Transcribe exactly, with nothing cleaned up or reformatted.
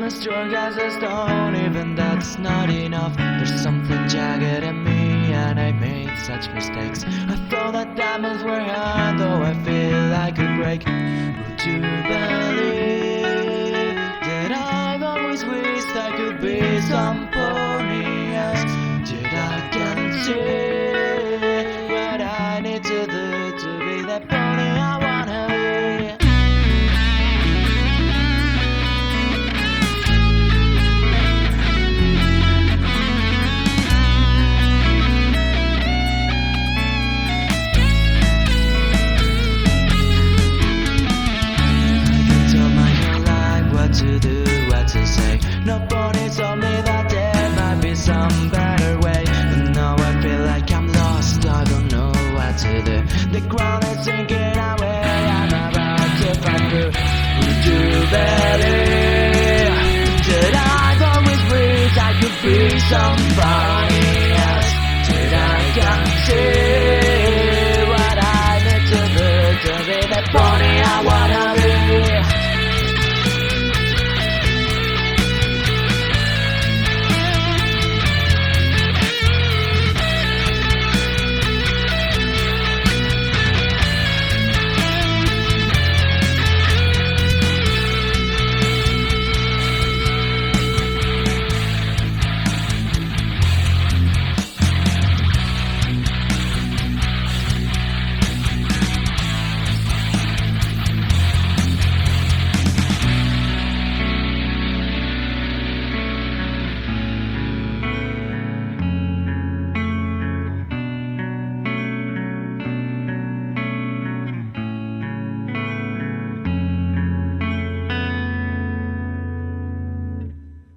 as strong as a stone. Even that's not enough. There's something jagged in me, and I made such mistakes. I thought that diamonds were hard, though I feel I could break. Would you believe that I've always wished I could be some pony? Yes, that I can see what I need to do to be that pony I wanna be. To do, what to say. Nobody told me that there might be some better way, but now I feel like I'm lost. I don't know what to do. The ground is sinking away. I'm about to find through. Would you believe that I've always wished I could be somebody else? That I can see